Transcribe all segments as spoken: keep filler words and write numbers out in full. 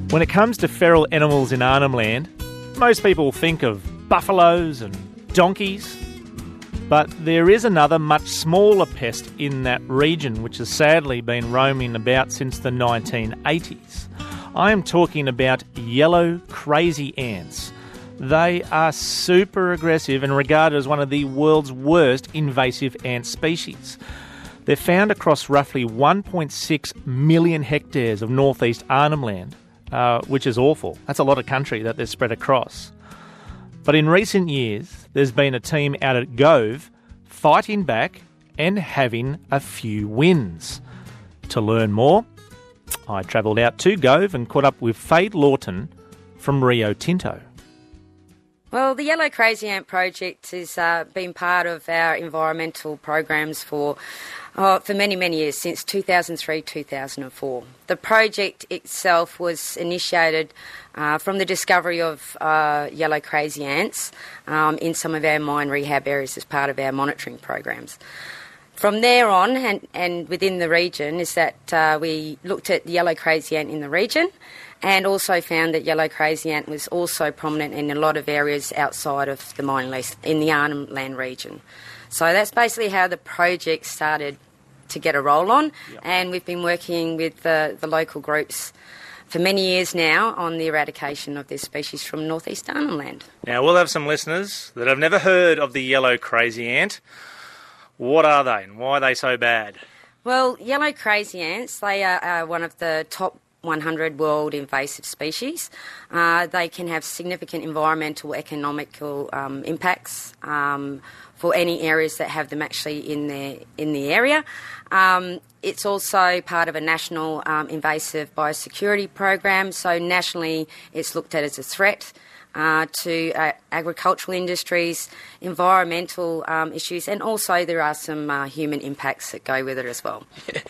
When it comes to feral animals in Arnhem Land, most people think of buffaloes and donkeys, but there is another much smaller pest in that region which has sadly been roaming about since the nineteen eighties. I am talking about yellow crazy ants. They are super aggressive and regarded as one of the world's worst invasive ant species. They're found across roughly one point six million hectares of northeast Arnhem Land, uh, which is awful. That's a lot of country that they're spread across. But in recent years, there's been a team out at Gove fighting back and having a few wins. To learn more, I travelled out to Gove and caught up with Fade Lawton from Rio Tinto. Well, the Yellow Crazy Ant Project has uh, been part of our environmental programs for oh, for many, many years, since two thousand three, two thousand four. The project itself was initiated uh, from the discovery of uh, yellow crazy ants um, in some of our mine rehab areas as part of our monitoring programs. From there on, and, and within the region, is that uh, we looked at yellow crazy ant in the region, and also found that yellow crazy ant was also prominent in a lot of areas outside of the mine lease in the Arnhem Land region. So that's basically how the project started to get a roll on, yep. And we've been working with the, the local groups for many years now on the eradication of this species from northeast Arnhem Land. Now, we'll have some listeners that have never heard of the yellow crazy ant. What are they and why are they so bad? Well, yellow crazy ants, they are uh, one of the top one hundred world invasive species. Uh, they can have significant environmental, economical um, impacts um, for any areas that have them actually in the in the area. Um, it's also part of a national um, invasive biosecurity program. So nationally, it's looked at as a threat uh, to uh, agricultural industries, environmental um, issues, and also there are some uh, human impacts that go with it as well.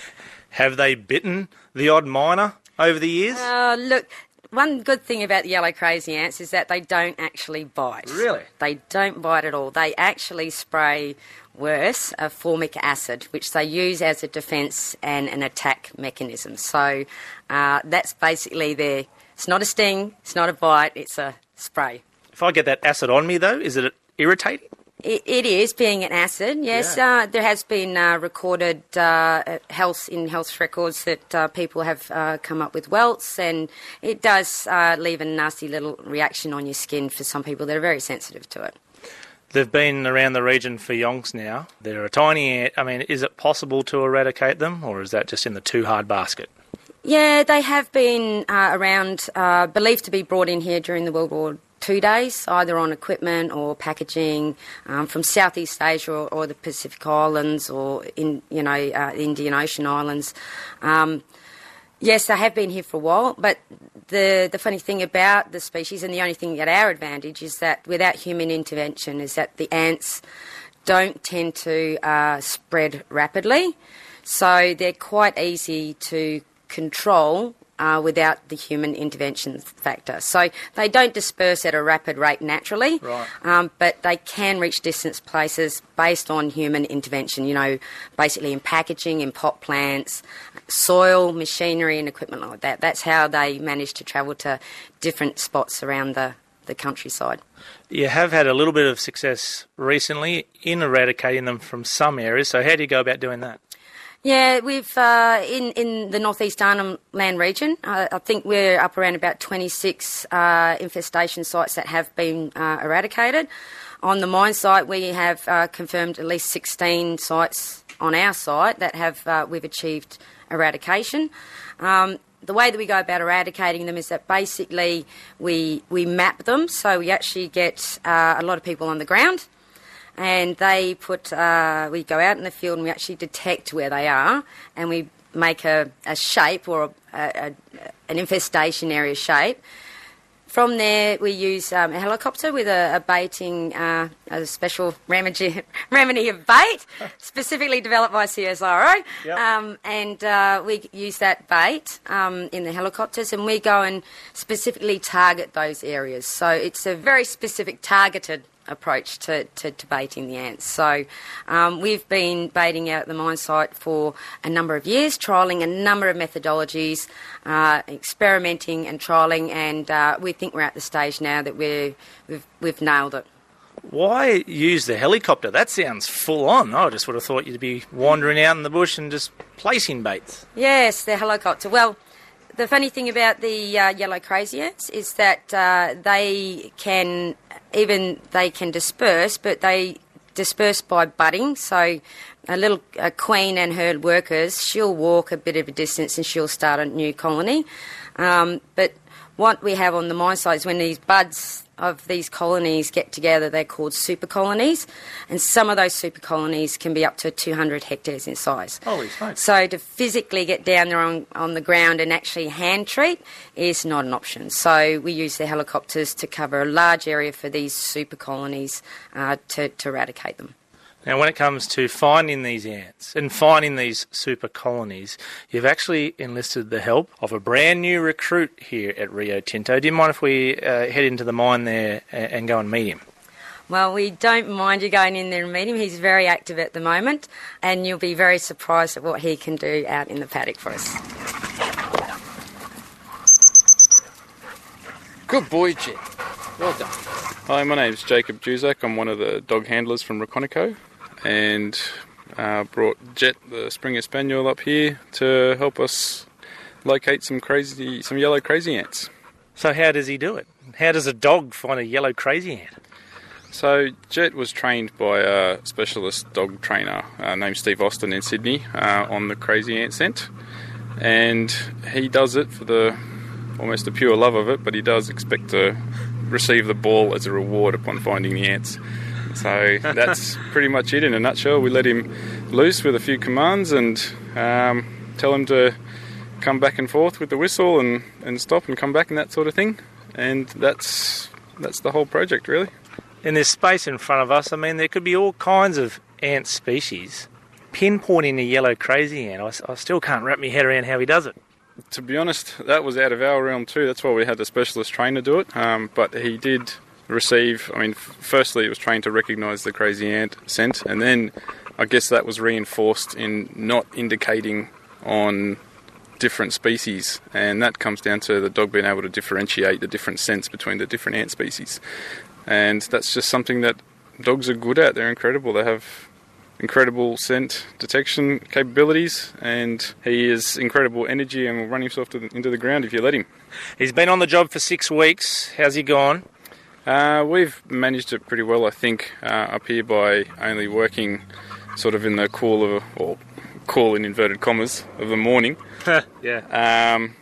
Have they bitten the odd miner over the years? Uh, look, one good thing about the yellow crazy ants is that they don't actually bite. Really? They don't bite at all. They actually spray, worse, a formic acid, which they use as a defence and an attack mechanism. So uh, that's basically their... It's not a sting, it's not a bite, it's a spray. If I get that acid on me, though, is it irritating? It, it is, being an acid, yes. Yeah. Uh, there has been uh, recorded uh, health in health records that uh, people have uh, come up with welts, and it does uh, leave a nasty little reaction on your skin for some people that are very sensitive to it. They've been around the region for yonks now. They're a tiny ant. I mean, is it possible to eradicate them, or is that just in the too hard basket? Yeah, they have been uh, around, uh, believed to be brought in here during the World War Two days, either on equipment or packaging um, from Southeast Asia or, or the Pacific Islands or in you know uh, Indian Ocean islands. Um, yes, they have been here for a while, but the the funny thing about the species, and the only thing at our advantage, is that without human intervention, is that the ants don't tend to uh, spread rapidly, so they're quite easy to control uh, without the human intervention factor. So they don't disperse at a rapid rate naturally, right. um, but they can reach distant places based on human intervention, you know, basically in packaging, in pot plants, soil, machinery and equipment like that. That's how they manage to travel to different spots around the, the countryside. You have had a little bit of success recently in eradicating them from some areas, so how do you go about doing that? Yeah, we've, uh, in, in the northeast Arnhem Land region, uh, I think we're up around about twenty-six uh, infestation sites that have been uh, eradicated. On the mine site, we have uh, confirmed at least sixteen sites on our site that have uh, we've achieved eradication. Um, the way that we go about eradicating them is that basically we, we map them, so we actually get uh, a lot of people on the ground. And they put, uh, we go out in the field and we actually detect where they are, and we make a, a shape or a, a, a, an infestation area shape. From there, we use um, a helicopter with a, a baiting, uh, a special remedy, remedy of bait, specifically developed by C S I R O. Yep. Um, and uh, we use that bait um, in the helicopters, and we go and specifically target those areas. So it's a very specific targeted approach to, to, to baiting the ants. So um, we've been baiting out at the mine site for a number of years, trialling a number of methodologies, uh, experimenting and trialling, and uh, we think we're at the stage now that we're, we've, we've nailed it. Why use the helicopter? That sounds full on. I just would have thought you'd be wandering out in the bush and just placing baits. Yes, the helicopter. Well, the funny thing about the uh, yellow crazy ants is that uh, they can, even they can disperse, but they disperse by budding. So a little a queen and her workers, she'll walk a bit of a distance and she'll start a new colony. Um, but what we have on the mine site is when these buds of these colonies get together, they're called super colonies, and some of those super colonies can be up to two hundred hectares in size. Holy smokes. So to physically get down there on, on the ground and actually hand treat is not an option. So we use the helicopters to cover a large area for these super colonies uh, to, to eradicate them. Now, when it comes to finding these ants and finding these super colonies, you've actually enlisted the help of a brand new recruit here at Rio Tinto. Do you mind if we uh, head into the mine there and go and meet him? Well, we don't mind you going in there and meet him. He's very active at the moment, and you'll be very surprised at what he can do out in the paddock for us. Good boy, Jet. Well done. Hi, my name's Jacob Juzak. I'm one of the dog handlers from Reconico, and uh, brought Jet, the Springer Spaniel, up here to help us locate some crazy, some yellow crazy ants. So how does he do it? How does a dog find a yellow crazy ant? So Jet was trained by a specialist dog trainer uh, named Steve Austin in Sydney uh, on the crazy ant scent, and he does it for the almost the pure love of it, but he does expect to receive the ball as a reward upon finding the ants. So that's pretty much it in a nutshell. We let him loose with a few commands and um, tell him to come back and forth with the whistle and, and stop and come back and that sort of thing. And that's that's the whole project, really. In this space in front of us, I mean, there could be all kinds of ant species. Pinpointing a yellow crazy ant, I, I still can't wrap my head around how he does it. To be honest, that was out of our realm too. That's why we had the specialist trainer do it. Um, but he did receive, I mean, f- firstly he was trained to recognise the crazy ant scent, and then I guess that was reinforced in not indicating on different species, and that comes down to the dog being able to differentiate the different scents between the different ant species. And that's just something that dogs are good at. They're incredible. They have incredible scent detection capabilities, and he has incredible energy and will run himself to the, into the ground if you let him. He's been on the job for six weeks. How's he gone? Uh, we've managed it pretty well, I think, uh, up here by only working sort of in the cool of, or cool in inverted commas, of the morning. yeah. Um,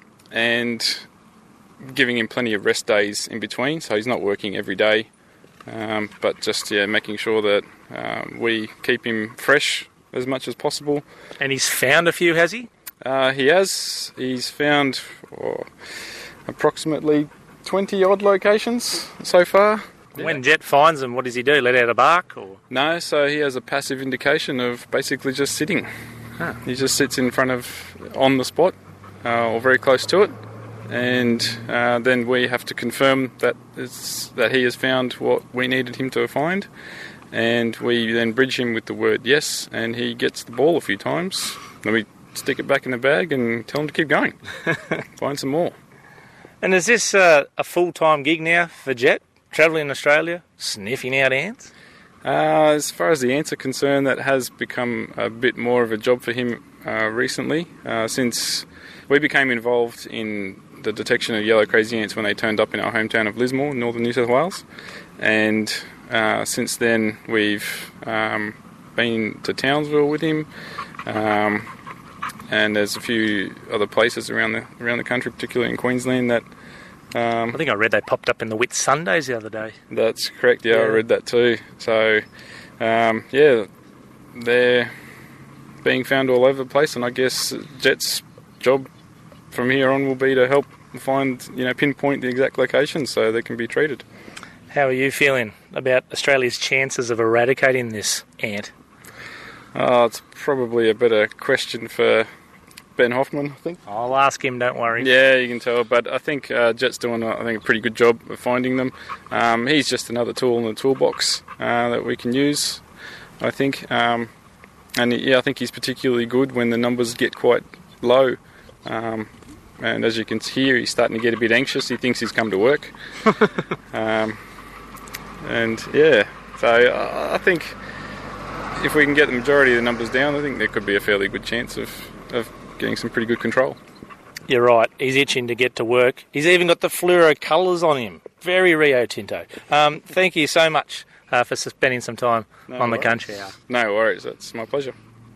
and giving him plenty of rest days in between, so he's not working every day. Um, but just yeah, making sure that um, we keep him fresh as much as possible. And he's found a few, has he? Uh, he has. He's found oh, approximately twenty odd locations so far. When Jet finds them, what does he do? Let out a bark, or no? So he has a passive indication of basically just sitting. Huh. He just sits in front of, on the spot, uh, or very close to it. And uh, then we have to confirm that it's, that he has found what we needed him to find, and we then bridge him with the word yes, and he gets the ball a few times. Then we stick it back in the bag and tell him to keep going, find some more. And is this uh, a full-time gig now for Jet, travelling in Australia, sniffing out ants? Uh, as far as the ants are concerned, that has become a bit more of a job for him uh, recently, uh, since we became involved in the detection of yellow crazy ants when they turned up in our hometown of Lismore, northern New South Wales. And uh, since then we've um, been to Townsville with him, um, and there's a few other places around the around the country, particularly in Queensland, that um, I think I read they popped up in the Whit Sundays the other day. That's correct, yeah, yeah. I read that too. So um, yeah, they're being found all over the place, and I guess Jet's job from here on will be to help find, you know, pinpoint the exact location so they can be treated. How are you feeling about Australia's chances of eradicating this ant? Oh, it's probably a better question for Ben Hoffman, I think. I'll ask him, don't worry. Yeah, you can tell. But I think uh, Jet's doing, I think, a pretty good job of finding them. Um, he's just another tool in the toolbox uh, that we can use, I think. Um, and yeah, I think he's particularly good when the numbers get quite low. Um, and as you can hear, he's starting to get a bit anxious. He thinks he's come to work. um, and yeah, so uh, I think if we can get the majority of the numbers down, I think there could be a fairly good chance of, of getting some pretty good control. You're right. He's itching to get to work. He's even got the fluoro colours on him. Very Rio Tinto. Um, thank you so much uh, for spending some time no on worries. the country hour. No worries. That's my pleasure.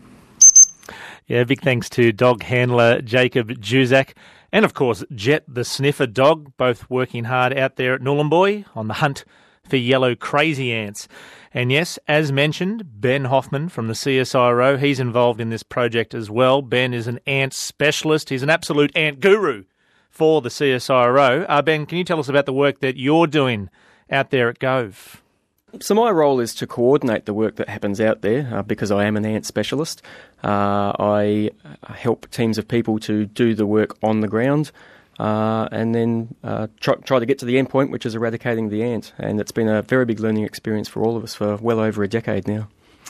Yeah, big thanks to dog handler Jacob Juzak and, of course, Jet the sniffer dog, both working hard out there at Nhulunbuy on the hunt for yellow crazy ants. And yes, as mentioned, Ben Hoffman from the C S I R O, he's involved in this project as well. Ben is an ant specialist. He's an absolute ant guru for the C S I R O. Uh, Ben, can you tell us about the work that you're doing out there at Gove? So my role is to coordinate the work that happens out there uh, because I am an ant specialist. Uh, I help teams of people to do the work on the ground uh, and then uh, try, try to get to the end point, which is eradicating the ant. And it's been a very big learning experience for all of us for well over a decade now.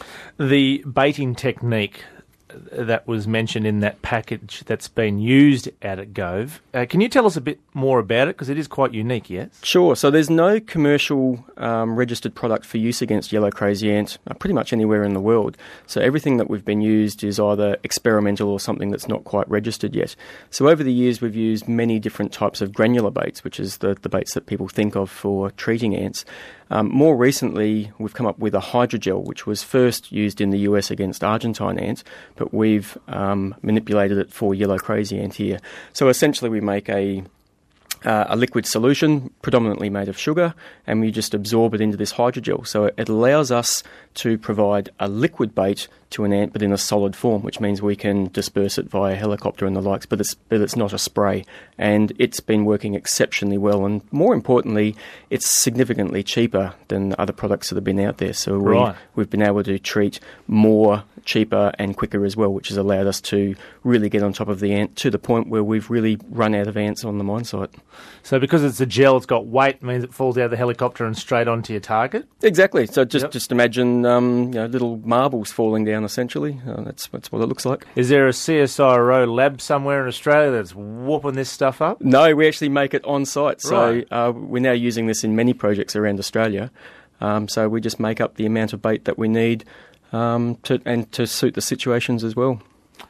The baiting technique that was mentioned in that package that's been used out at Gove. Uh, can you tell us a bit more about it? Because it is quite unique, yes? Sure. So there's no commercial um, registered product for use against yellow crazy ant uh, pretty much anywhere in the world. So everything that we've been used is either experimental or something that's not quite registered yet. So over the years we've used many different types of granular baits, which is the, the baits that people think of for treating ants. Um, more recently, we've come up with a hydrogel, which was first used in the U S against Argentine ant, but we've um, manipulated it for yellow crazy ant here. So essentially we make a Uh, a liquid solution predominantly made of sugar, and we just absorb it into this hydrogel. So it allows us to provide a liquid bait to an ant, but in a solid form, which means we can disperse it via helicopter and the likes, but it's, but it's not a spray. And it's been working exceptionally well, and more importantly, it's significantly cheaper than other products that have been out there. So we, right. we've been able to treat more, cheaper and quicker as well, which has allowed us to really get on top of the ant to the point where we've really run out of ants on the mine site. So because it's a gel, it's got weight, means it falls out of the helicopter and straight onto your target? Exactly. So just, Yep. just imagine um, you know, little marbles falling down, essentially. Uh, that's, that's what it looks like. Is there a C S I R O lab somewhere in Australia that's whooping this stuff up? No, we actually make it on site. So Right. uh, we're now using this in many projects around Australia. Um, so we just make up the amount of bait that we need um, to, and to suit the situations as well.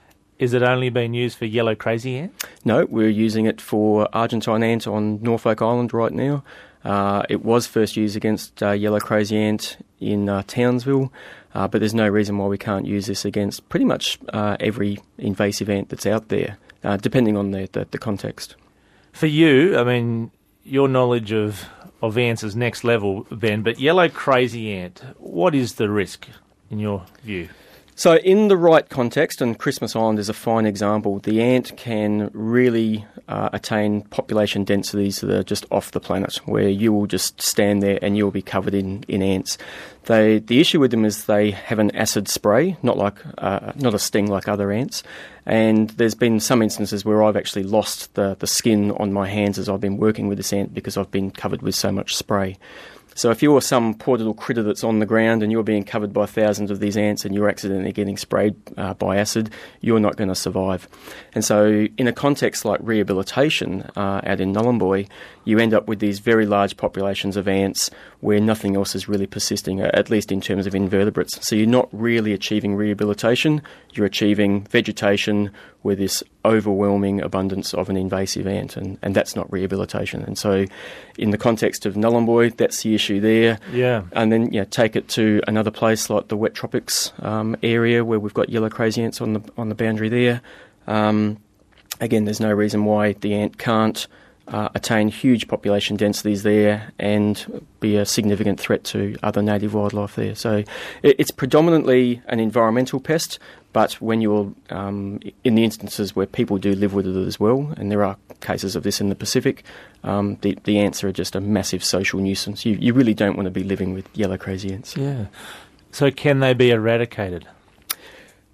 Is it only being used for yellow crazy ant? No, we're using it for Argentine ant on Norfolk Island right now. Uh, it was first used against uh, yellow crazy ant in uh, Townsville, uh, but there's no reason why we can't use this against pretty much uh, every invasive ant that's out there, uh, depending on the, the, the context. For you, I mean, your knowledge of, of ants is next level, Ben, but yellow crazy ant, what is the risk in your view? So in the right context, and Christmas Island is a fine example, the ant can really uh, attain population densities that are just off the planet, where you will just stand there and you'll be covered in, in ants. They, the issue with them is they have an acid spray, not like uh, not a sting like other ants. And there's been some instances where I've actually lost the, the skin on my hands as I've been working with this ant because I've been covered with so much spray. So if you're some poor little critter that's on the ground and you're being covered by thousands of these ants and you're accidentally getting sprayed uh, by acid, you're not going to survive. And so in a context like rehabilitation uh, out in Nhulunbuy, you end up with these very large populations of ants where nothing else is really persisting, at least in terms of invertebrates. So you're not really achieving rehabilitation, you're achieving vegetation with this overwhelming abundance of an invasive ant, and, and that's not rehabilitation. And so in the context of Nhulunbuy, that's the issue there. Yeah. And then you know, take it to another place like the wet tropics um, area where we've got yellow crazy ants on the on the boundary there. Um, again, there's no reason why the ant can't uh, attain huge population densities there and be a significant threat to other native wildlife there. So it, it's predominantly an environmental pest, but when you're um, in the instances where people do live with it as well, and there are cases of this in the Pacific, um, the, the ants are just a massive social nuisance. You, you really don't want to be living with yellow crazy ants. Yeah. So can they be eradicated?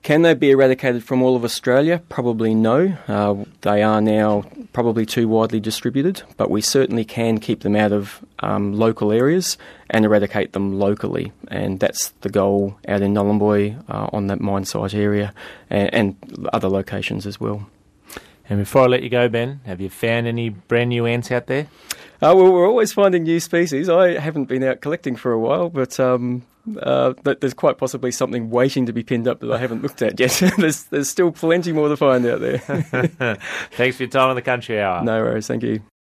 Can they be eradicated from all of Australia? Probably no. Uh, they are now probably too widely distributed, but we certainly can keep them out of um, local areas and eradicate them locally. And that's the goal out in Nhulunbuy uh, on that mine site area and, and other locations as well. And before I let you go, Ben, have you found any brand new ants out there? Uh, well, we're always finding new species. I haven't been out collecting for a while, but um, uh, there's quite possibly something waiting to be pinned up that I haven't looked at yet. there's, there's still plenty more to find out there. Thanks for your time on the Country Hour. No worries, thank you.